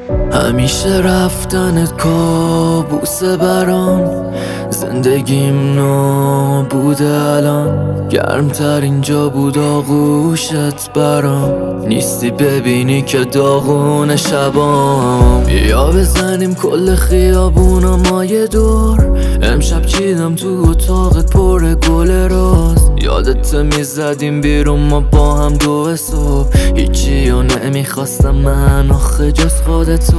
همیشه رفتنت کابوسه برام، زندگیم نابوده الان. گرمتر اینجا بود آغوشت برام، نیستی ببینی که داغون شبام. بیا بزنیم کل خیابونا مایه دور، امشب چیدم تو اتاقت پر گل راز. یادت میزدیم بیرون ما با هم 2 صبح، هیچی و نمیخواستم من آخه جز خودتو،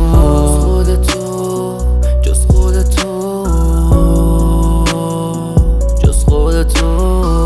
جز خودتو، جز خودتو.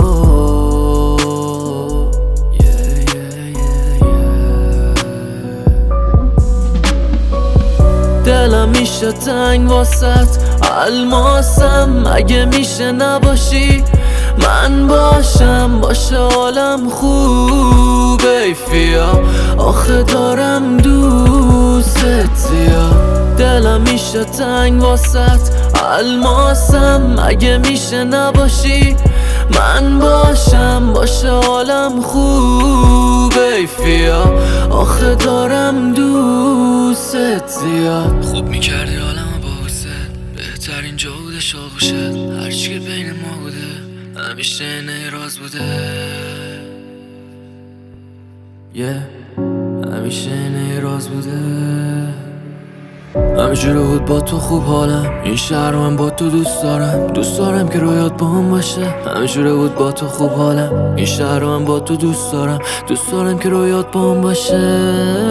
دلم میشه تنگ واسط الماسم، اگه میشه نباشی من باشم، باشه حالم خوبه ایفیا، آخه دارم دوست زیاد. دلم میشه تنگ واسط الماسم، اگه میشه نباشی من باشم، باشه حالم خوبه ایفیا، آخه دارم دوست زیاد. خوب میکردی حالمو با حست، بهترین جا بوده شاغوشت، هرچی که بین ما بوده همیشه راز بوده. همیشه راز بوده. همینجوره بود با تو خوب حالم، این شهر من با تو دوست دارم، دوست دارم که رویات با هم باشه. همینجوره بود با تو خوب حالم، این شهر من با تو دوست دارم، دوست دارم که رویات با هم باشه.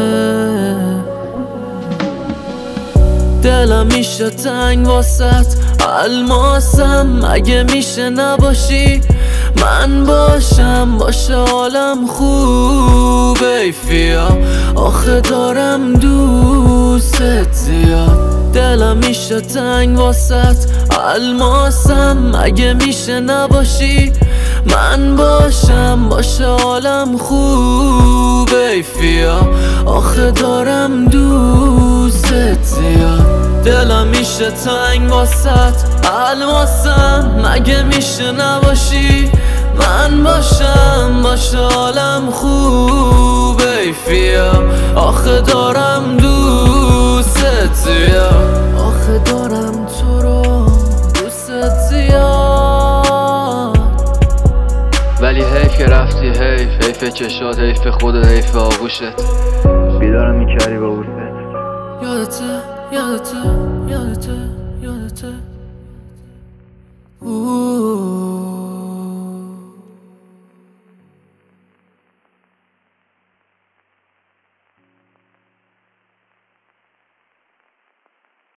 دلم میشه تنگ واسط الماسم، اگه میشه نباشی من باشم، باشه حالم خوبه ایفیا، آخه دارم دوست زیاد. دلم میشه تنگ واسط الماسم، اگه میشه نباشی من باشم، باشه حالم خوبه ایفیا، آخه دارم دوست زیاد. دلم میشه تنگ واسط الماسم، اگه میشه نباشی من باشم، باشه حالم خوبه ایفیا، آخه دارم دوست زیاد، آخه دارم تو رو دوست زیاد. ولی حیف که رفتی، حیف چشات، حیف خودت، حیف آغوشت. بیدارم میکردی با بوست، یادته